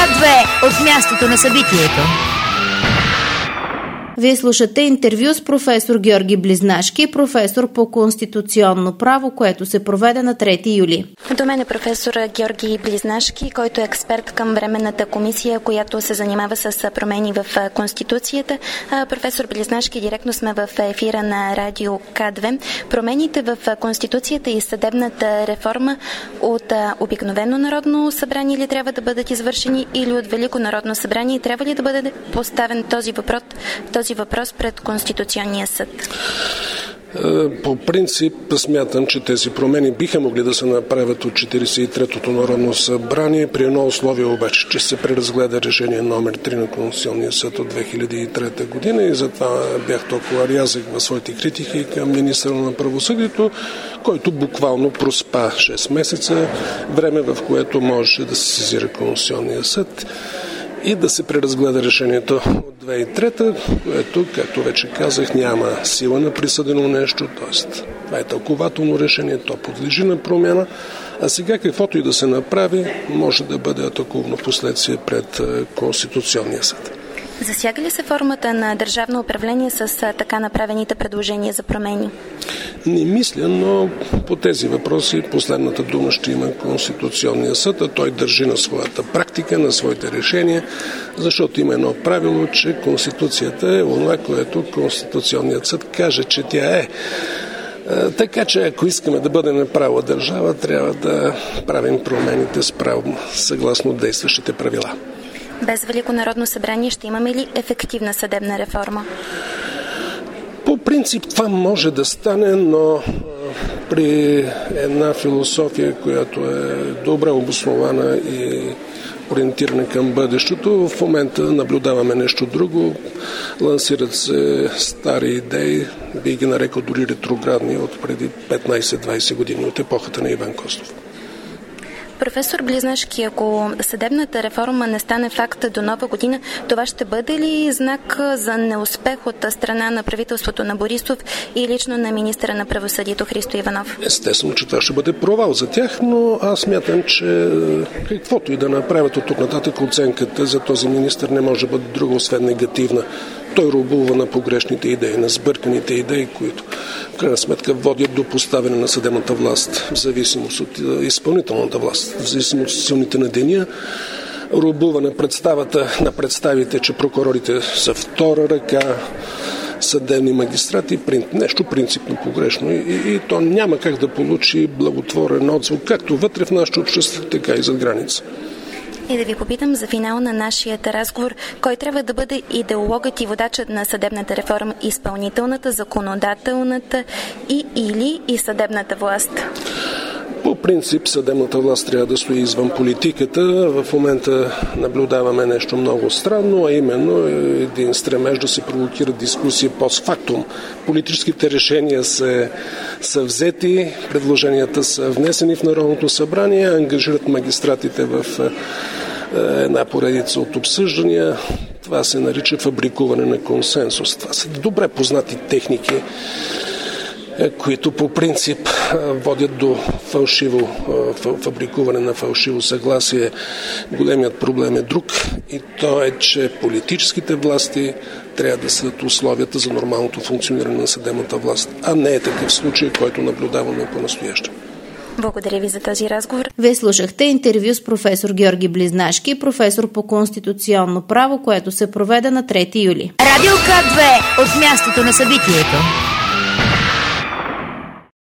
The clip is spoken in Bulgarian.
К2 от мястото на събитието. Вие слушате интервю с професор Георги Близнашки, професор по конституционно право, което се проведе на 3 юли. До мен е професор Георги Близнашки, който е експерт към Временната комисия, която се занимава с промени в Конституцията. Професор Близнашки, директно сме в ефира на Радио К2. Промените в Конституцията и съдебната реформа от обикновено народно събрание ли трябва да бъдат извършени или от Велико народно събрание? Трябва ли да бъде поставен този въпрос пред Конституционния съд? По принцип смятам, че тези промени биха могли да се направят от 43-то Народно събрание, при едно условие обаче, че се преразгледа решение номер 3 на Конституционния съд от 2003 година и затова бях толкова рязък в своите критики към министъра на правосъдието, който буквално проспа 6 месеца, време в което можеше да се сезира Конституционния съд и да се преразгледа решението от 2003, което, както вече казах, няма сила на присъдено нещо, т.е. това е тълкователно решение, то подлежи на промяна, а сега каквото и да се направи, може да бъде атакувано в последствие пред Конституционния съд. Засяга ли се формата на държавно управление с така направените предложения за промени? Не мисля, но по тези въпроси последната дума ще има Конституционния съд, а той държи на своята практика, на своите решения, защото има едно правило, че Конституцията е онова, което Конституционният съд каже, че тя е. Така че ако искаме да бъдем правова държава, трябва да правим промените съгласно действащите правила. Без Велико народно събрание ще имаме ли ефективна съдебна реформа? По принцип това може да стане, но при една философия, която е добре обоснована и ориентирана към бъдещето, в момента наблюдаваме нещо друго. Лансират се стари идеи, би ги нарекал дори ретроградни от преди 15-20 години, от епохата на Иван Костов. Професор Близнашки, ако съдебната реформа не стане факт до нова година, това ще бъде ли знак за неуспех от страна на правителството на Борисов и лично на министъра на правосъдието Христо Иванов? Естествено, че това ще бъде провал за тях, но аз смятам, че каквото и да направят от тук нататък, оценката за този министър не може да бъде друга, освен негативна. Той робува на погрешните идеи, на сбърканите идеи, които в крайна сметка водят до поставяне на съдебната власт в зависимост от изпълнителната власт, в зависимост от силните на деня, робува на представата на представите, че прокурорите са втора ръка, съдебни магистрати, нещо принципно погрешно и то няма как да получи благотворен отзвук, както вътре в нашето общество, така и зад граница. И да ви попитам за финал на нашия разговор, кой трябва да бъде идеологът и водачът на съдебната реформа, изпълнителната, законодателната или съдебната власт? По принцип съдебната власт трябва да стои извън политиката. В момента наблюдаваме нещо много странно, а именно един стремеж да се провокира дискусия постфактум. Политическите решения са взети, предложенията са внесени в Народното събрание, ангажират магистратите в една поредица от обсъждания. Това се нарича фабрикуване на консенсус. Това са добре познати техники, които по принцип водят до фабрикуване на фалшиво съгласие. Големият проблем е друг и то е, че политическите власти трябва да съдят условията за нормалното функциониране на съдебната власт, а не е такъв случай, който наблюдаваме по-настояще. Благодаря ви за този разговор. Вие слушахте интервю с професор Георги Близнашки, професор по конституционно право, което се проведе на 3 юли. Радио К2 от мястото на събитието.